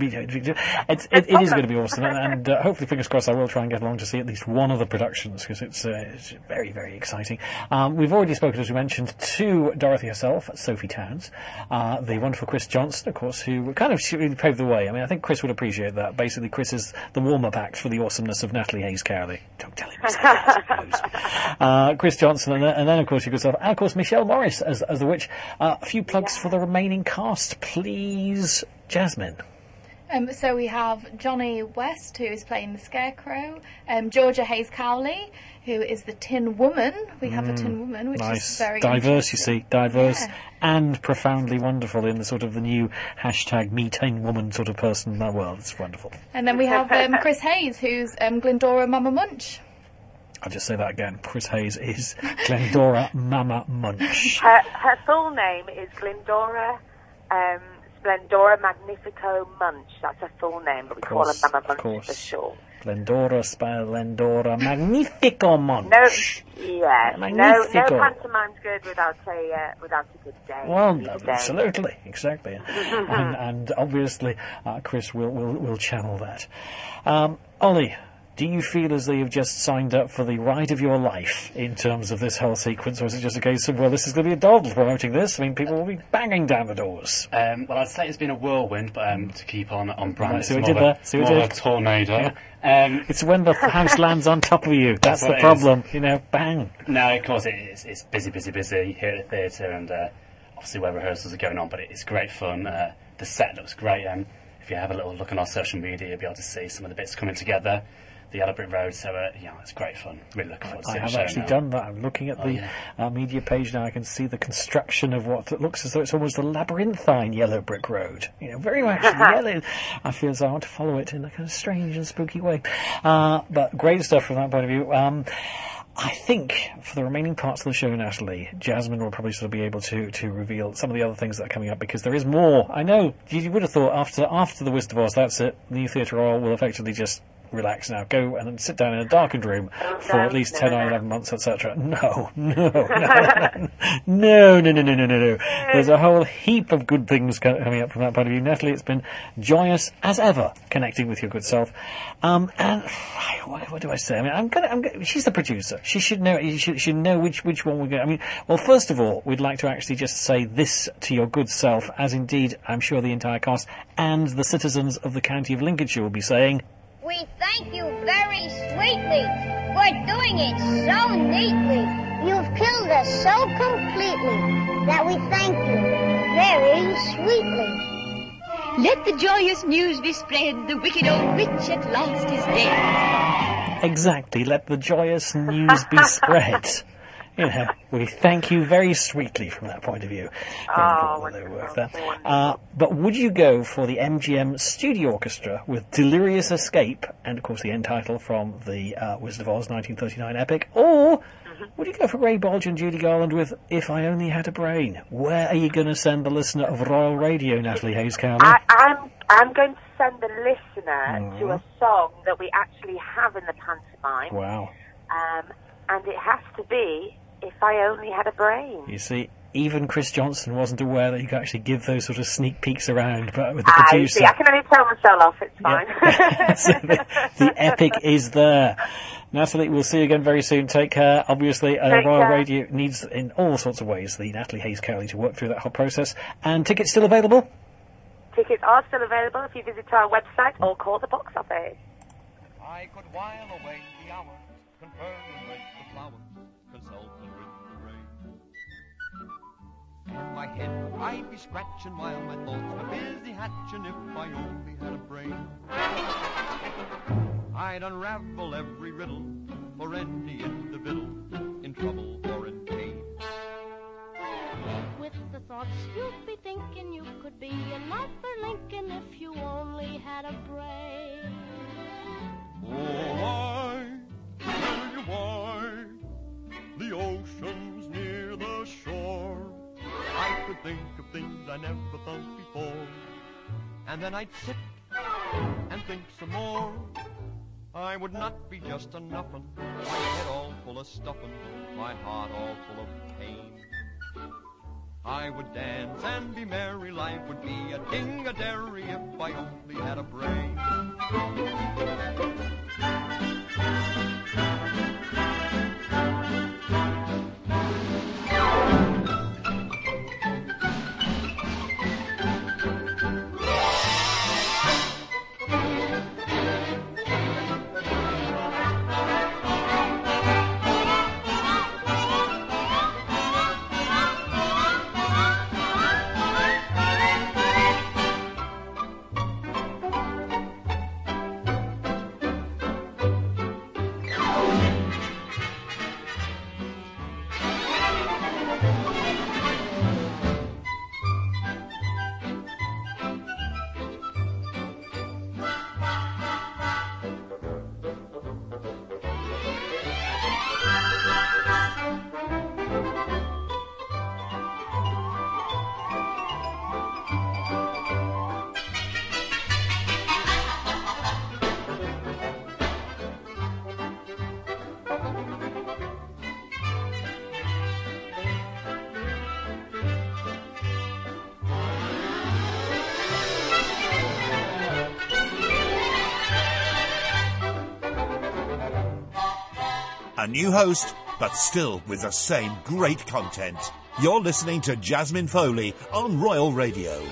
is going to be awesome. And hopefully, fingers crossed, I will try and get along to see at least one of the productions because it's very, very exciting. We've already spoken, as we mentioned, to Dorothy herself, Sophie Towns, the wonderful Chris Johnson, of course, who kind of paved the way. I mean, I think Chris would appreciate that. Basically, Chris is the warm-up act for the awesomeness of Natalie Hayes Cowley. Don't tell him I said that, I suppose. Chris Johnson, and then of course you yourself, and of course Michelle Morris as the witch. A few plugs for the remaining cast, please, Jasmine. So we have Johnny West, who is playing the Scarecrow, Georgia Hayes Cowley, who is the Tin Woman. We have a Tin Woman, which is very diverse. You see, diverse and profoundly wonderful in the sort of the new hashtag Me Tin Woman sort of person in that world. It's wonderful. And then we have Chris Hayes, who's Glendora Mama Munch. I'll just say that again. Chris Hayes is Glendora Mama Munch. Her full name is Glendora Splendora Magnifico Munch. That's her full name, but we call her Mama Munch for short. Glendora Splendora Magnifico Munch. No pantomime's good without a good day. Well, absolutely, exactly. and obviously, Chris will channel that. Ollie, do you feel as though you've just signed up for the ride of your life in terms of this whole sequence, or is it just a case of, well, this is going to be a doddle promoting this? I mean, people will be banging down the doors. Well, I'd say it's been a whirlwind, but to keep on brand, it's more of a tornado. Yeah. It's when the house lands on top of you. That's the problem. Bang. No, of course, it's busy here at the theatre, and obviously where rehearsals are going on, but it's great fun. The set looks great. If you have a little look on our social media, you'll be able to see some of the bits coming together. the Yellow Brick Road. So it's great fun. Really looking forward to I seeing have the show actually now. done that. I'm looking at the media page now. I can see the construction of what looks as though it's almost a labyrinthine Yellow Brick Road. Very much yellow. I feel as though I want to follow it in a kind of strange and spooky way. But great stuff from that point of view. I think for the remaining parts of the show, Natalie, Jasmine will probably sort of be able to reveal some of the other things that are coming up, because there is more. I know, you would have thought after the Wizard of Oz, that's it. The New Theatre Royal will effectively just relax now, go and sit down in a darkened room for at least 10 or 11 months, etc. No. There's a whole heap of good things coming up from that point of view. Natalie, it's been joyous as ever connecting with your good self. And what do I say? I mean, she's the producer. She should know. She should know which one we're going. I mean, well, first of all, we'd like to actually just say this to your good self, as indeed I'm sure the entire cast and the citizens of the county of Lincolnshire will be saying. We thank you very sweetly for doing it so neatly. You've killed us so completely that we thank you very sweetly. Let the joyous news be spread, the wicked old witch at last is dead. Exactly, let the joyous news be spread. We thank you very sweetly from that point of view. But would you go for the MGM Studio Orchestra with Delirious Escape, and of course the end title from the Wizard of Oz 1939 epic, or would you go for Ray Bolger and Judy Garland with If I Only Had a Brain? Where are you going to send the listener of Royal Radio, Natalie Hayes-Cowley? I'm going to send the listener to a song that we actually have in the pantomime. Wow. And it has to be If I Only Had a Brain. You see, even Chris Johnson wasn't aware that you could actually give those sort of sneak peeks around, but with the producer... See, I can only tell myself off, it's fine. Yeah. So the epic is there. Natalie, we'll see you again very soon. Take care. Obviously, Royal Radio needs, in all sorts of ways, the Natalie Hayes-Cowley to work through that whole process. And tickets still available? Tickets are still available if you visit our website or call the box office. I could while away the hours, conferring with the flowers, consulting with the rain. In my head I'd be scratching while my thoughts were busy hatching if I only had a brain. I'd unravel every riddle for any individual in trouble or in pain. With the thoughts you'd be thinking you could be another Lincoln if you only had a brain. Oh, I tell you why, the ocean's near the shore. I could think of things I never thought before, and then I'd sit and think some more. I would not be just a nuffin', my head all full of stuffin', my heart all full of pain. I would dance and be merry, life would be a ding-a-dairy if I only had a brain. A new host, but still with the same great content. You're listening to Jasmine Foley on Royal Radio.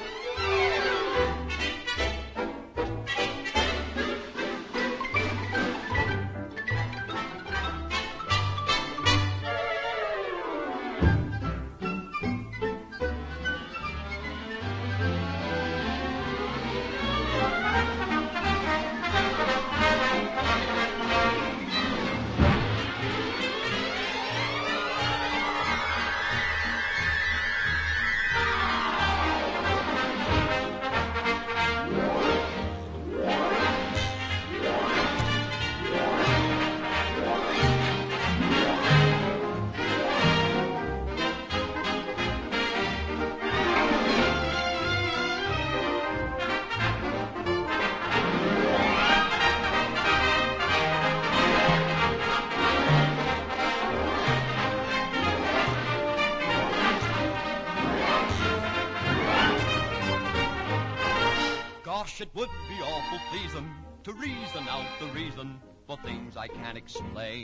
Gosh, it would be awful pleasing to reason out the reason for things I can't explain.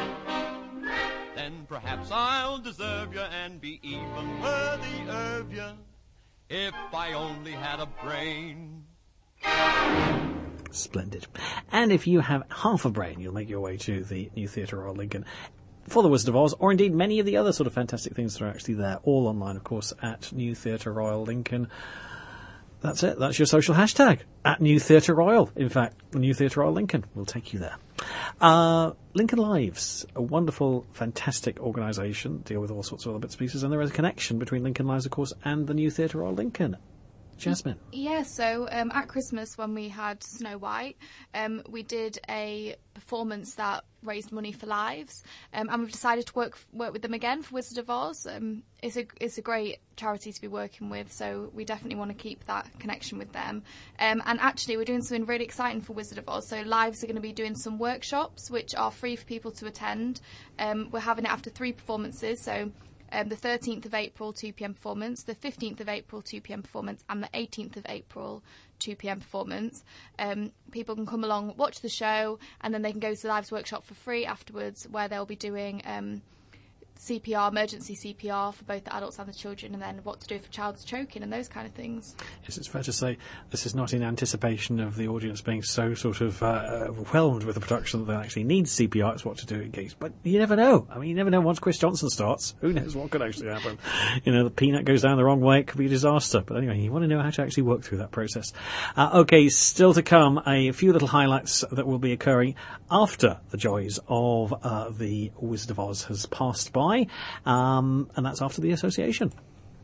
Then perhaps I'll deserve you and be even worthy of you if I only had a brain. Splendid. And if you have half a brain, you'll make your way to the New Theatre Royal Lincoln for The Wizard of Oz, or indeed many of the other sort of fantastic things that are actually there, all online, of course, at New Theatre Royal Lincoln. That's it. That's your social hashtag, at New Theatre Royal. In fact, the New Theatre Royal Lincoln will take you there. Lincoln Lives, a wonderful, fantastic organisation, deal with all sorts of other bits and pieces, and there is a connection between Lincoln Lives, of course, and the New Theatre Royal Lincoln. Jasmine. Yeah, so at Christmas when we had Snow White, we did a performance that raised money for Lives, and we've decided to work with them again for Wizard of Oz. It's a great charity to be working with, so we definitely want to keep that connection with them. And actually, we're doing something really exciting for Wizard of Oz. So Lives are going to be doing some workshops which are free for people to attend. We're having it after 3 performances, so the 13th of April, 2 p.m. performance, the 15th of April, 2 p.m. performance, and the 18th of April, 2 p.m. performance. People can come along, watch the show, and then they can go to the Lives workshop for free afterwards, where they'll be doing CPR, emergency CPR for both the adults and the children, and then what to do if a child's choking and those kind of things. Yes, it's fair to say this is not in anticipation of the audience being so sort of overwhelmed with the production that they actually need CPR. It's what to do in case. But you never know. I mean, you never know once Chris Johnson starts. Who knows what could actually happen? You know, the peanut goes down the wrong way. It could be a disaster. But anyway, you want to know how to actually work through that process. Okay, still to come, a few little highlights that will be occurring after the joys of the Wizard of Oz has passed by. And that's after the association.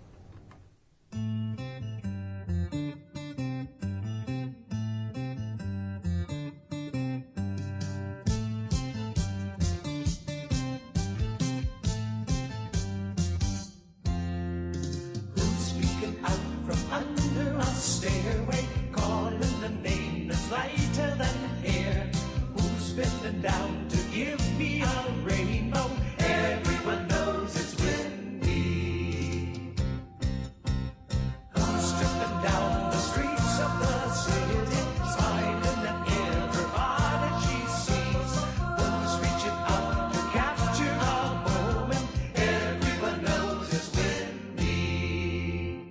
Who's speaking out from under a stairway, calling the name that's lighter than air? Who's bending down to give me a rainbow? Everyone knows it's Wendy. Who's tripping down the streets of the city, smiling at everybody she sees? Who's reaching out to capture a moment? Everyone knows it's Wendy.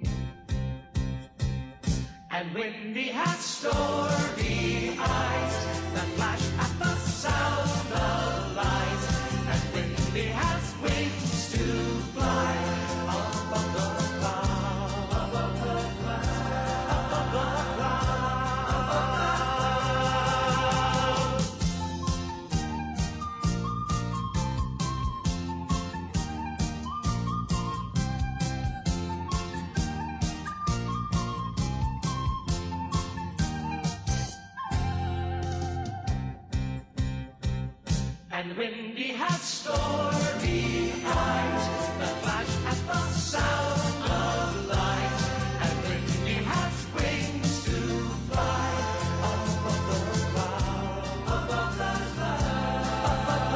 And Wendy has story eyes that flash at the sound of lies. And Wendy has wings to fly above the clouds, above the clouds, above the And Wendy has story eyes that flash at the sound of light. And Wendy has wings to fly above the clouds, above the clouds, above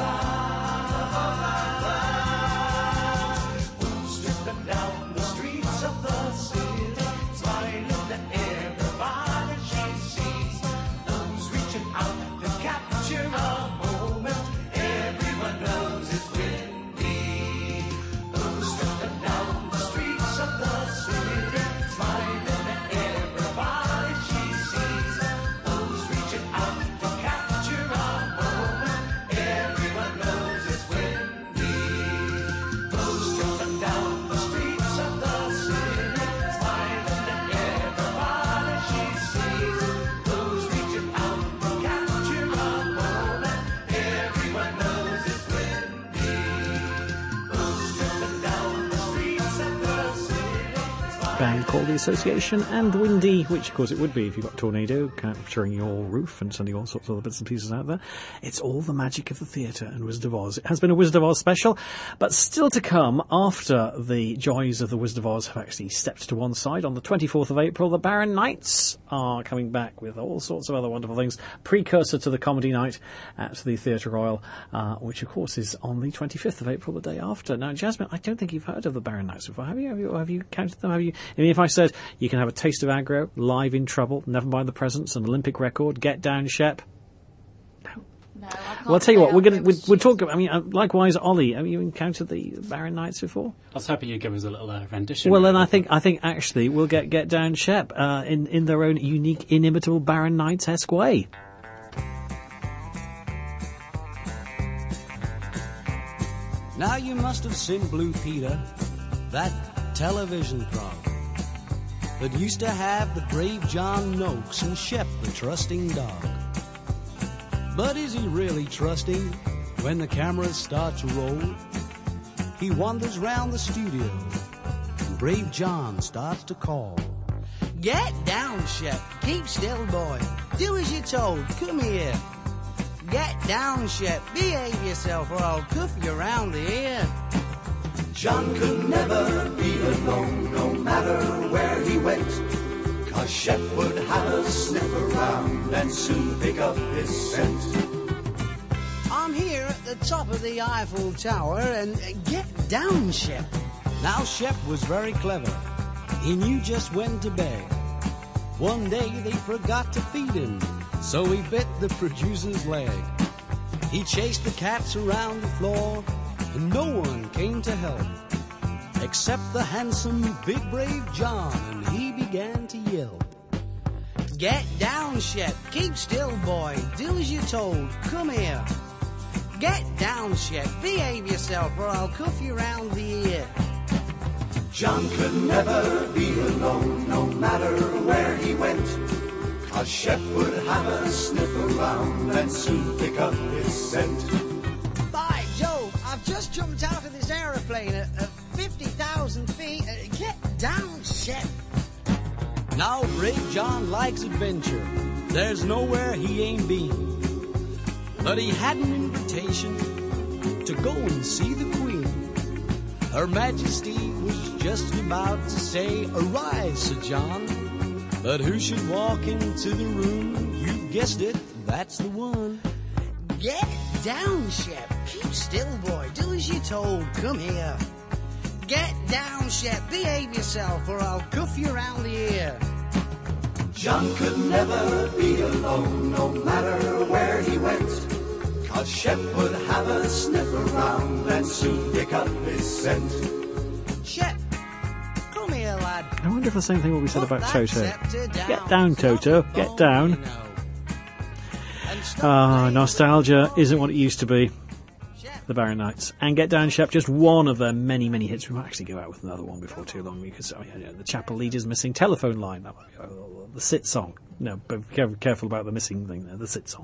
the clouds. Who's tripping down the streets of the city, smiling at everybody she sees? Who's reaching out to capture a moment? Everyone knows it's Wendy. Who's tripping down the streets of the city, smiling at everybody she sees? Who's reaching out to capture a moment? Everyone knows it's Wendy. Who's tripping down the streets of the city, smiling at everybody she sees? Who's reaching out to capture a moment? Everyone knows it's Wendy. Who's tripping down the streets of the city? Band called The Association, and windy, which of course it would be if you've got a tornado capturing your roof and sending all sorts of other bits and pieces out there. It's all the magic of the theatre and Wizard of Oz. It has been a Wizard of Oz special, but still to come after the joys of the Wizard of Oz have actually stepped to one side. On the 24th of April, the Baron Knights are coming back with all sorts of other wonderful things, precursor to the comedy night at the Theatre Royal, which of course is on the 25th of April, the day after. Now, Jasmine, I don't think you've heard of the Baron Knights before, have you? Have you counted them? Have you? I mean, if I said you can have a taste of aggro, Live in Trouble, Never Mind the Presents, an Olympic record, Get Down Shep? No, I can't. Well, I'll tell you what, we'll talk about, I mean, likewise, Ollie, have you encountered the Barron Knights before? I was hoping you'd give us a little rendition. Well, then I think actually we'll get Down Shep in their own unique, inimitable Barron Knights-esque way. Now you must have seen Blue Peter, that television prop that used to have the brave John Noakes and Shep the trusting dog. But is he really trusting when the cameras start to roll? He wanders round the studio and brave John starts to call. Get down, Shep. Keep still, boy. Do as you're told. Come here. Get down, Shep. Behave yourself or I'll cuff you round the ear. John could never be alone, no matter where he went, 'cause Shep would have a sniff around and soon pick up his scent. I'm here at the top of the Eiffel Tower and get down, Shep. Now Shep was very clever. He knew just when to beg. One day they forgot to feed him, so he bit the producer's leg. He chased the cats around the floor, and no one came to help, except the handsome, big, brave John, and he began to yelp. Get down, Shep. Keep still, boy. Do as you're told. Come here. Get down, Shep. Behave yourself, or I'll cuff you round the ear. John could never be alone, no matter where he went, 'cause Shep would have a sniff around and soon pick up his scent. By Jove, I've just jumped out of this aeroplane at 50,000 feet. Get down, Shep. Now brave John likes adventure. There's nowhere he ain't been. But he had an invitation to go and see the Queen. Her Majesty was just about to say, "Arise, Sir John." But who should walk into the room? You've guessed it, that's the one. Get down, Shep. Keep still, boy. Do as you're told. Come here. Get down, Shep. Behave yourself, or I'll cuff you round the ear. John could never be alone, no matter where he went, 'cause Shep would have a sniff around and soon pick up his scent. Shep, come here, lad. I wonder if the same thing will be said about Toto. Get down, Toto. Get down. Nostalgia isn't what it used to be. The Barron Knights. And Get Down, Shep, just one of their many, many hits. We might actually go out with another one before too long, because the Chapel Leader's Missing Telephone Line, the Sit song. No, but be careful about the missing thing there, the Sit song.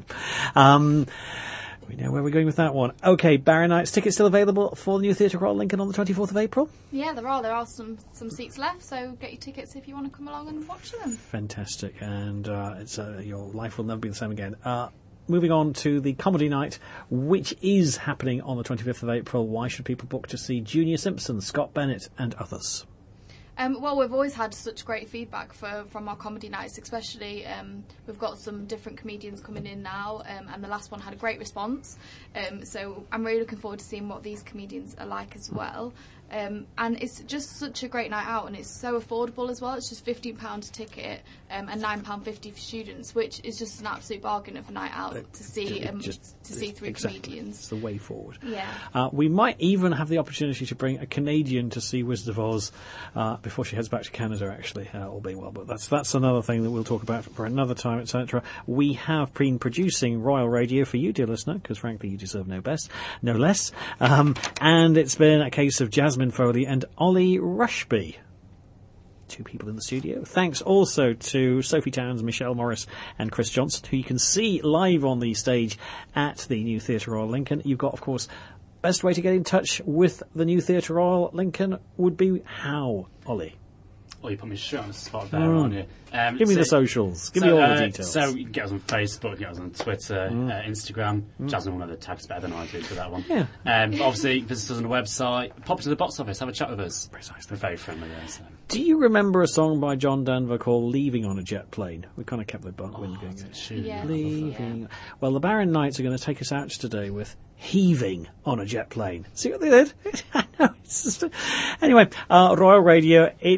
We know where we're going with that one. Okay, Barron Knights, tickets still available for the New Theatre Royal Lincoln on the 24th of April? Yeah, there are some seats left, so get your tickets if you want to come along and watch them. Fantastic, and your life will never be the same again. Moving on to the comedy night, which is happening on the 25th of April. Why should people book to see Junior Simpson, Scott Bennett and others? Well, we've always had such great feedback from our comedy nights, especially we've got some different comedians coming in now, and the last one had a great response. So I'm really looking forward to seeing what these comedians are like as well. And it's just such a great night out, and it's so affordable as well. It's just £15 a ticket and £9.50 for students, which is just an absolute bargain of a night out to see three comedians. It's the way forward. Yeah. We might even have the opportunity to bring a Canadian to see Wizard of Oz before she heads back to Canada, actually, all being well. But that's another thing that we'll talk about for another time, etc. We have been producing Royal Radio for you, dear listener, because frankly you deserve no less. And it's been a case of Jasmine Foley and Ollie Rushby. Two people in the studio. Thanks also to Sophie Towns, Michelle Morris and Chris Johnson, who you can see live on the stage at the New Theatre Royal Lincoln. You've got, of course, best way to get in touch with the New Theatre Royal Lincoln would be how, Ollie? Well, you put me straight on the spot there, aren't you? Give me the socials. Give me all the details. So you can get us on Facebook, get us on Twitter, Instagram. Jasmine, one of the tags better than I do for that one. Yeah. Obviously, visit us on the website. Pop to the box office, have a chat with us. Precisely. We're very friendly there. So. Do you remember a song by John Denver called Leaving on a Jet Plane? We kind of kept the wind going. Yeah. Leaving. Yeah. Well, the Barron Knights are going to take us out today with Heaving on a Jet Plane. See what they did? I know. It's just anyway, Royal Radio, it is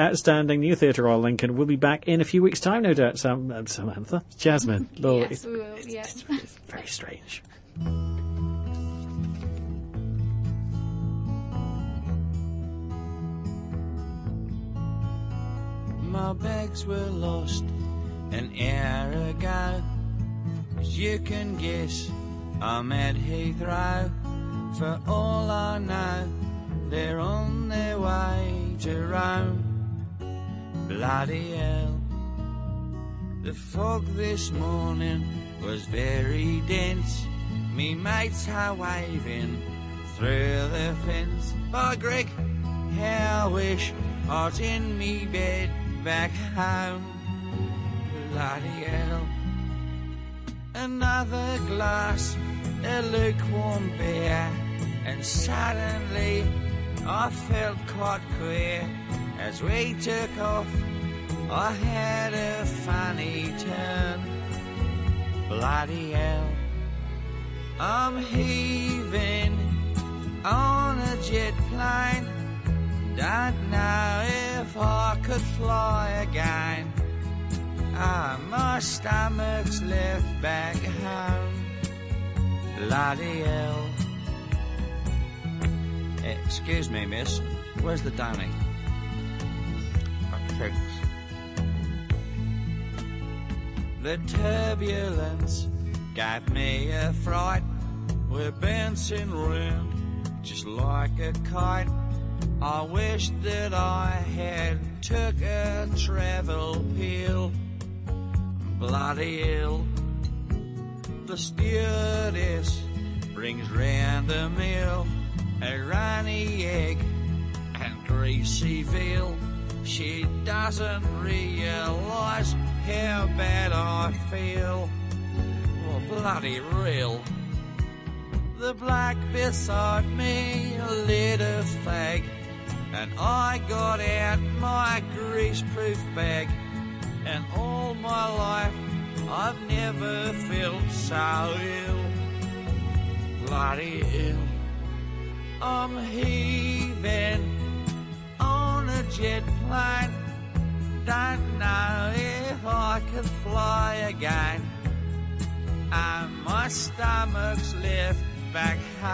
outstanding New Theatre Royal Lincoln. We'll be back in a few weeks' time, no doubt, Samantha. Jasmine. Lord, Yes, we will, yeah. it's very strange. My bags were lost an hour ago. As you can guess, I'm at Heathrow. For all I know, they're on their way to Rome. Bloody hell. The fog this morning was very dense. Me mates are waving through the fence. Bye, Greg. How I wish I was in me bed back home. Bloody hell. Another glass of lukewarm beer, and suddenly I felt quite queer. As we took off, I had a funny turn. Bloody hell. I'm heaving on a jet plane. Don't know if I could fly again. Ah, my stomach's left back home. Bloody hell. Excuse me, miss. Where's the Donny? Thanks. The turbulence gave me a fright. We're bouncing round just like a kite. I wish that I had took a travel pill. Bloody hell. The stewardess brings round a meal, a runny egg and greasy veal. She doesn't realise how bad I feel. Oh, bloody real. The bloke beside me lit a fag, and I got out my greaseproof bag. And all my life I've never felt so ill. Bloody ill. I'm heaving on a jet plane. Don't know if I could fly again. And my stomach's left back home.